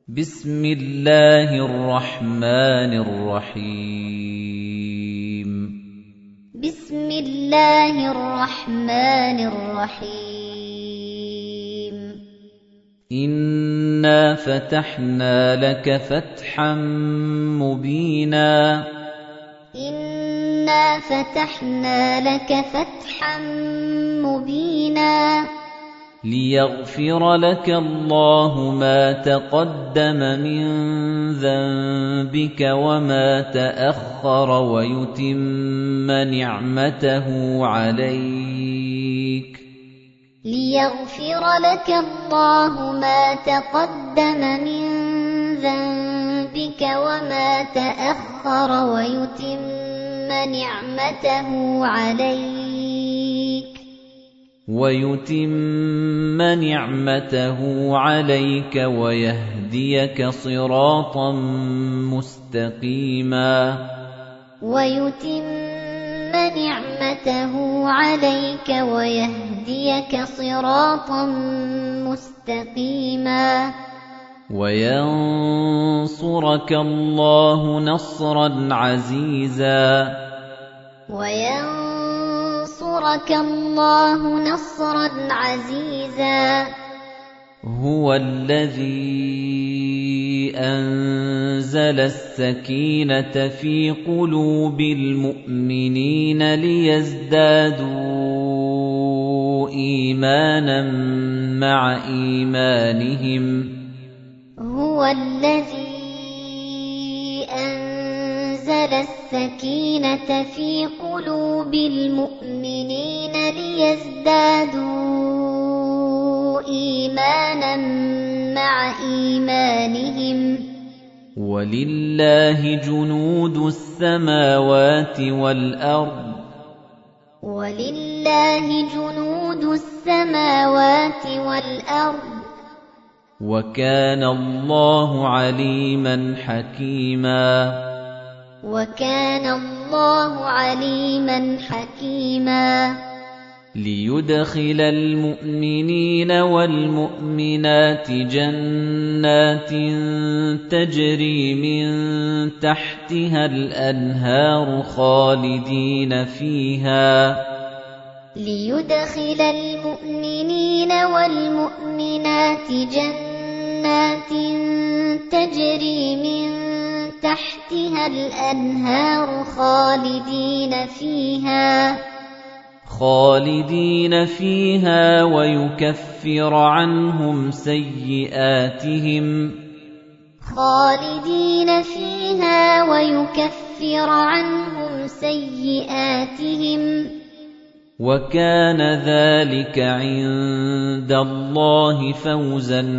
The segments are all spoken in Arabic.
بسم الله الرحمن الرحيم بسم الله الرحمن الرحيم إنا فتحنا لك فتحا مبينا إنا فتحنا لك فتحا مبينا ليغفر لك الله ما تقدم من ذنبك وما تأخر ويتم نعمته عليك ليغفر لك الله ما تقدم من ذنبك وما تأخر ويتم نعمته عليك ويهديك صراطا مستقيما وينصرك الله نصرا عزيزا هو الذي أنزل السكينة في قلوب المؤمنين ليزدادوا إيمانا مع إيمانهم هو الذي أنزل السكينة في قلوب المؤمنين ليزدادوا إيمانا مع إيمانهم ولله جنود السماوات والأرض وكان الله عليما حكيما ليدخل المؤمنين والمؤمنات جنات تجري من تحتها الأنهار خالدين فيها ويكفر عنهم سيئاتهم وكان ذلك عند الله فوزا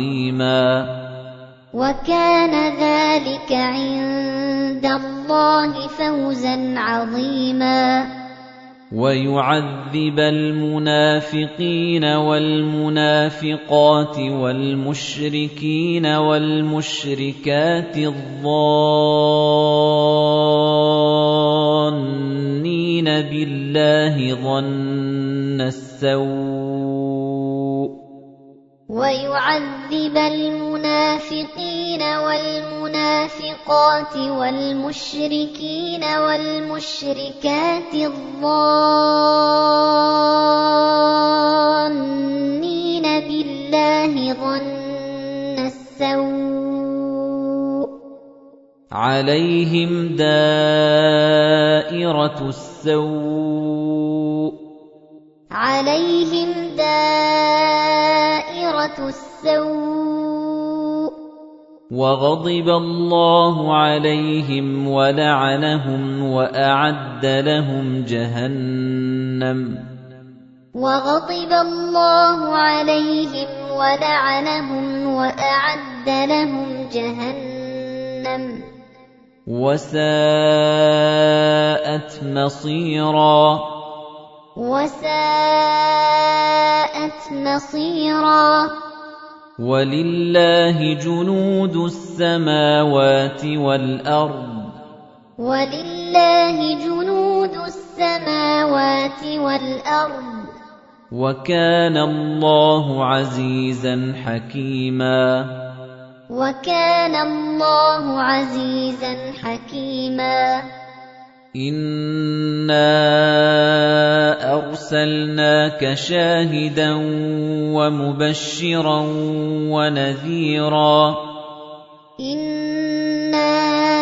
عظيما ويعذب المنافقين والمنافقات والمشركين والمشركات الظانين بالله ظن السوء عليهم دائرة السوء وغضب الله عليهم ولعنهم وأعد لهم جهنم وساءت مصيرا ولله جنود السماوات والأرض وكان الله عزيزا حكيما وكان الله عزيزا حكيما إنا أرسلناك شاهدا ومبشرا ونذيرا إنا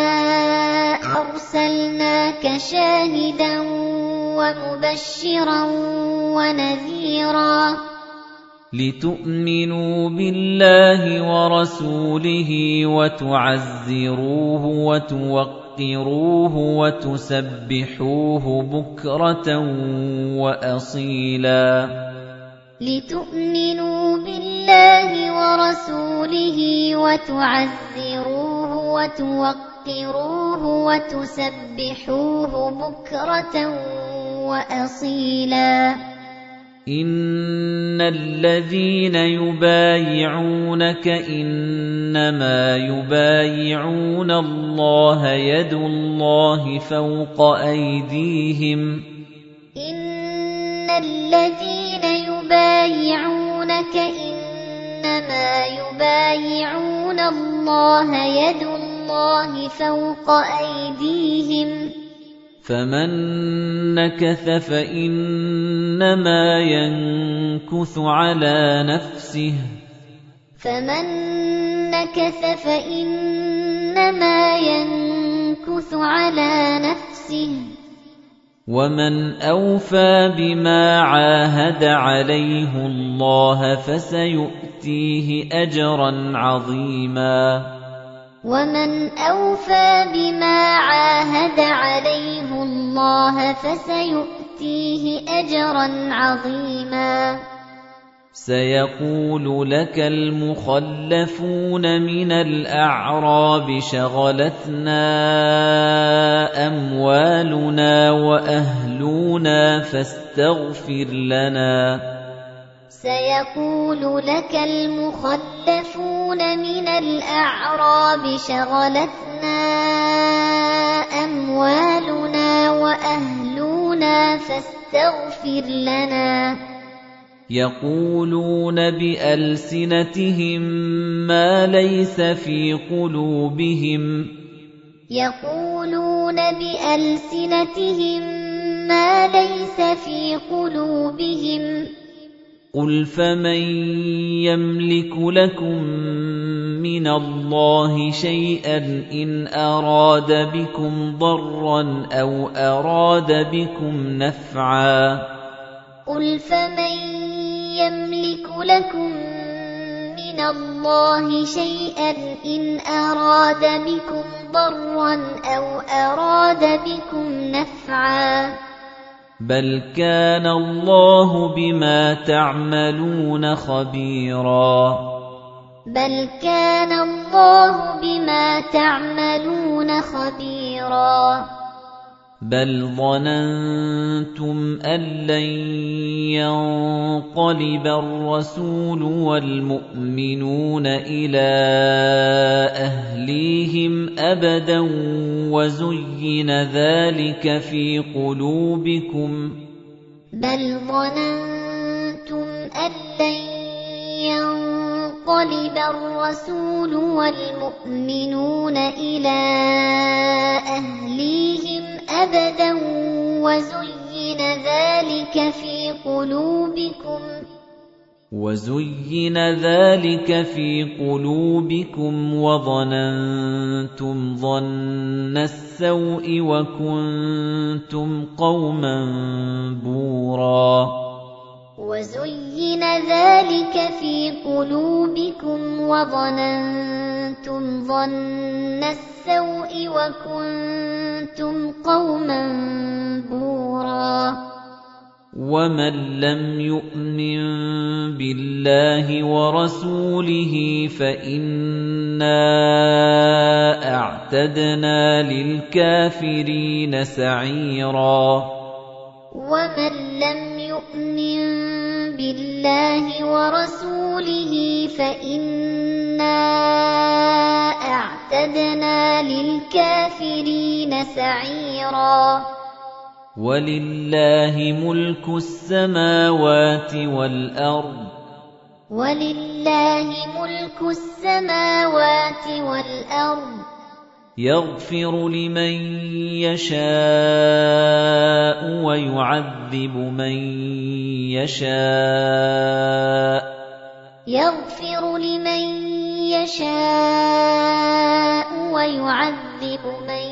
أرسلناك شاهدا ومبشرا ونذيرا لتؤمنوا بالله ورسوله وتعزروه وتوقروه وتسبحوه بكرة وأصيلا لتؤمنوا بالله ورسوله وتعزروه وتوقروه وتسبحوه بكرة وأصيلا إن الذين يبايعونك إنما يبايعون الله يد الله فوق أيديهم إن الذين يبايعونك إنما يبايعون الله يد الله فوق أيديهم فمن نكث فإنما ينكث على نفسه فمن نكث فإنما ينكث على نفسه ومن أوفى بما عاهد عليه الله فسيؤتيه أجرا عظيما ومن أوفى بما عاهد عليه الله فسيؤتيه أجرا عظيما سيقول لك المخلفون من الأعراب شغلتنا أموالنا وأهلنا فاستغفر لنا سيقول لك المخلفون من الأعراب شغلتنا أموالنا وأهلنا فاستغفر لنا يقولون بألسنتهم ما ليس في قلوبهم يقولون بألسنتهم ما ليس في قلوبهم قل فمن يملك لكم من الله شيئا إن أراد بكم ضرا أو أراد بكم نفعا قل فمن يملك لكم من الله شيئا إن أراد بكم ضرا أو أراد بكم نفعا بل كان الله بما تعملون خبيرا بل كان الله بما تعملون خبيرا بل ظننتم أن لن ينقلب الرسول والمؤمنون إلى أهليهم أبدا وزين ذلك في قلوبكم بل ظننتم أن لن ينقلب الرسول والمؤمنون إلى أهليهم أبدا وزين ذلك في قلوبكم وظننتم ظن السوء وكنتم قوما بورا وزين ذلك في قلوبكم وظننتم ظن السوء وكنتم قوما بورا ومن لم يؤمن بالله ورسوله فإنا أعتدنا للكافرين سعيرا ومن لم يؤمن بالله ورسوله فإنا أعتدنا للكافرين سعيرا ولله ملك السماوات والأرض وَلِلَّهِ مُلْكُ السَّمَاوَاتِ وَالْأَرْضِ يَغْفِرُ لِمَن يَشَاءُ وَيُعَذِّبُ مَن يَشَاءُ يَغْفِرُ لِمَن يَشَاءُ وَيُعَذِّبُ مَن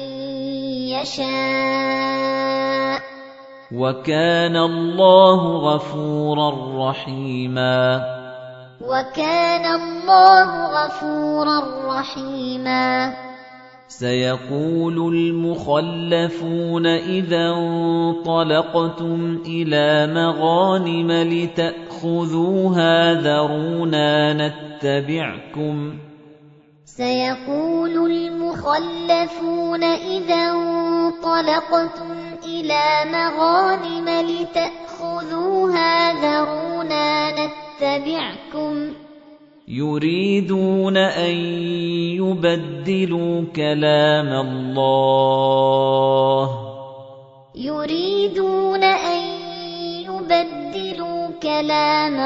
يَشَاءُ وَكَانَ اللَّهُ غَفُورًا رَّحِيمًا وَكَانَ اللَّهُ غَفُورًا رَّحِيمًا سَيَقُولُ الْمُخَلَّفُونَ إِذَا انطَلَقْتُمْ إِلَىٰ مَغَانِمَ لِتَأْخُذُوهَا ذَرُونَا نَتَّبِعْكُمْ سيقول المخلفون إذا انطلقتم إلى مغانم لتأخذوها ذرونا نتبعكم يريدون أن يبدلوا كلام الله يريدون أن يبدلوا كلام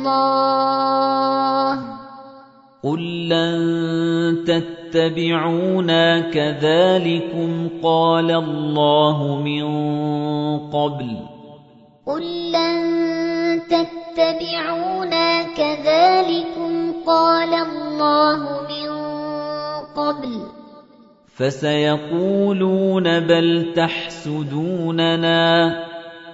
الله قُل لَّن تَتَّبِعُونَا كَذَٰلِكُمْ قَالَ اللَّهُ مِن قَبْلُ قُل لَّن تَتَّبِعُونَا كَذَٰلِكُمْ قَالَ اللَّهُ مِن قَبْلُ فَسَيَقُولُونَ بَلْ تَحْسُدُونَنَا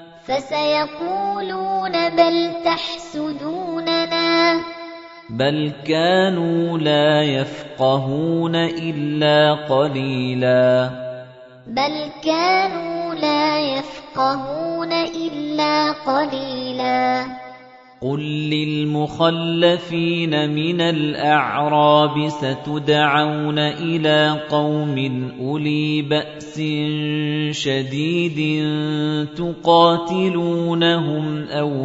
بَلْ كَانُوا لا يَفْقَهُونَ إِلَّا قَلِيلًا قُل لِّلْمُخَلَّفِينَ مِنَ الْأَعْرَابِ سَتُدْعَوْنَ إِلَىٰ قَوْمٍ أُولِي بَأْسٍ شَدِيدٍ تُقَاتِلُونَهُمْ أَوْ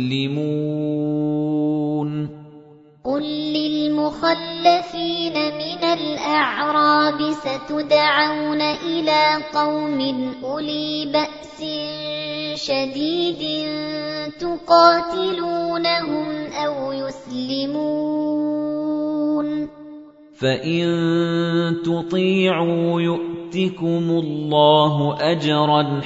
يُسْلِمُونَ قُل لِّلْمُخَلَّفِينَ مِنَ الْأَعْرَابِ سَتُدْعَوْنَ إِلَىٰ قَوْمٍ أُولِي بَأْسٍ شَدِيدٍ تُقَاتِلُونَهُمْ أَوْ يُسْلِمُونَ فَإِن تُطِيعُوا يُؤْتِكُمُ اللَّهُ أَجْرًا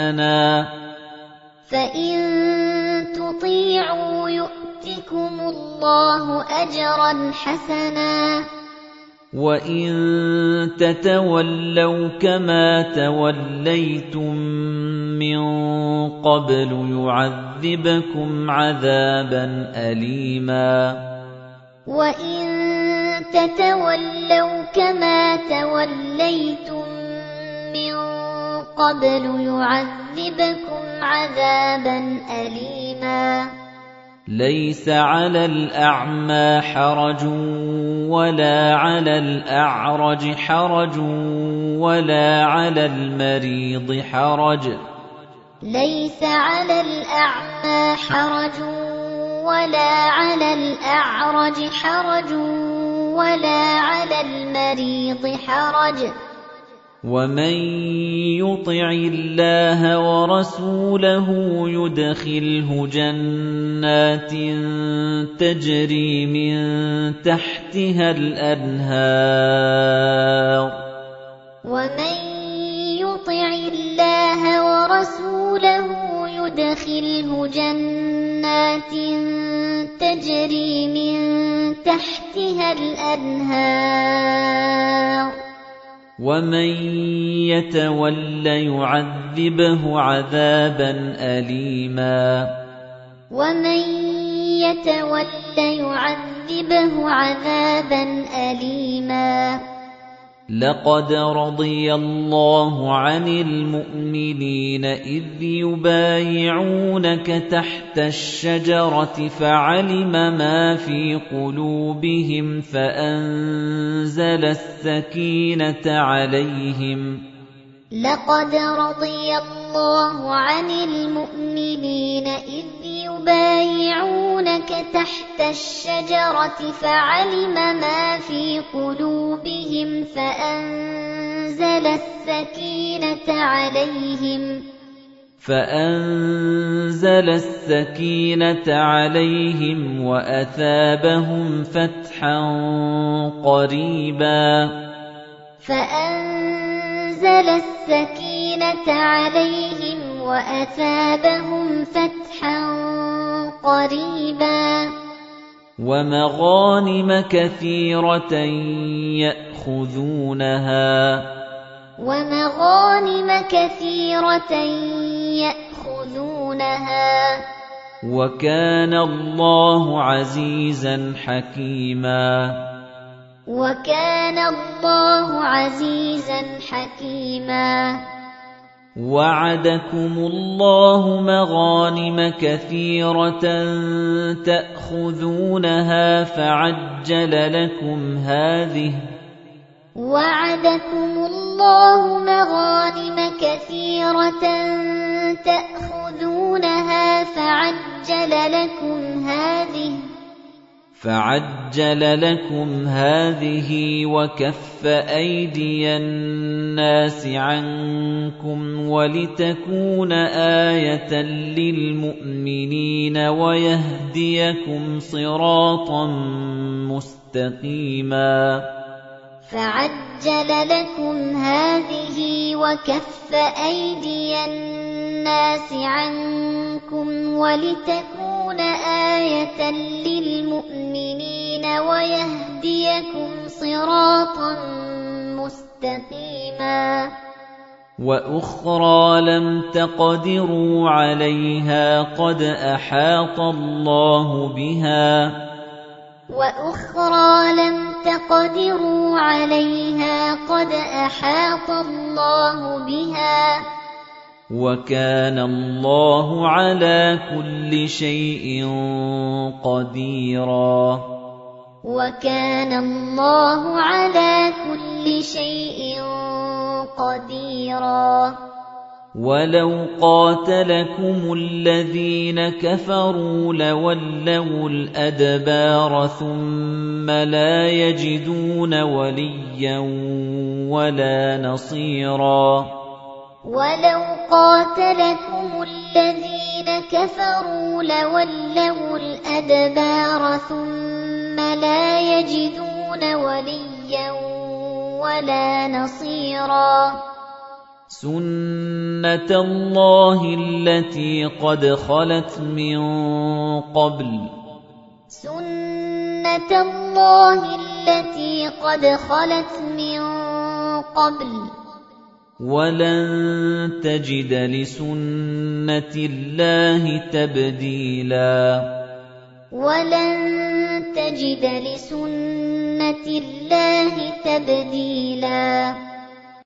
حَسَنًا وَإِن تَتَوَلَّوْا كَمَا تَوَلَّيْتُم مِّن قَبْلُ يُعَذِّبْكُمْ عَذَابًا أَلِيمًا وَإِن تَتَوَلَّوْا كَمَا تَوَلَّيْتُم مِّن قَبْلُ يُعَذِّبْكُمْ عَذَابًا أَلِيمًا لَيْسَ عَلَى الْأَعْمَىٰ حَرَجٌ وَلَا عَلَى الْأَعْرَجِ حَرَجٌ وَلَا عَلَى الْمَرِيضِ حَرَجٌ لَيْسَ عَلَى الْأَعْمَىٰ حَرَجٌ وَلَا عَلَى الْأَعْرَجِ حَرَجٌ وَلَا عَلَى الْمَرِيضِ حَرَجٌ وَمَن يُطِعِ اللَّهَ وَرَسُولَهُ يُدْخِلْهُ جَنَّاتٍ تَجْرِي مِن تَحْتِهَا الْأَنْهَارُ وَمَن يُطِعِ اللَّهَ وَرَسُولَهُ يُدْخِلْهُ جَنَّاتٍ تَجْرِي مِن تَحْتِهَا الْأَنْهَارُ وَمَن يَتَوَلَّ يُعَذِّبْهُ عَذَابًا أَلِيمًا وَمَن يَتَوَلَّ يُعَذِّبْهُ عَذَابًا أَلِيمًا لَقَدْ رَضِيَ اللَّهُ عَنِ الْمُؤْمِنِينَ إِذْ يُبَايِعُونَكَ تَحْتَ الشَّجَرَةِ فَعَلِمَ مَا فِي قُلُوبِهِمْ فَأَنزَلَ السَّكِينَةَ عَلَيْهِمْ لَقَدْ رَضِيَ اللَّهُ عَنِ الْمُؤْمِنِينَ إِذْ يُبَايِعُونَكَ تَحْتَ الشَّجَرَةِ فَعَلِمَ مَا فِي قُلُوبِهِمْ فَأَنزَلَ فأنزل السكينة عليهم وأثابهم فتحا قريبا فأنزل السكينة عليهم وأثابهم فتحا قريبا ومغانم كثيرة يأخذونها وكان الله عزيزا حكيما وعدكم الله مغانم كثيرة تأخذونها فعجل لكم هذه وكف أيدي الناس عنكم ولتكون آية للمؤمنين ويهديكم صراطا مستقيما فعجل لكم هذه وكف أيدي الناس عنكم ولتكون آية للمؤمنين ويهديكم صراطا مستقيما وأخرى لم تقدروا عليها قد أحاط الله بها وكان الله على كل شيء قديرا ولو قاتلكم الذين كفروا لولوا الأدبار ثم لا يجدون وليا ولا نصيرا ولو قاتلكم الذين كفروا لولوا الأدبار ثم لا يجدون وليا ولا نصيرا سنة الله التي قد خلت من قبل ولن تجد لسنة الله تبديلا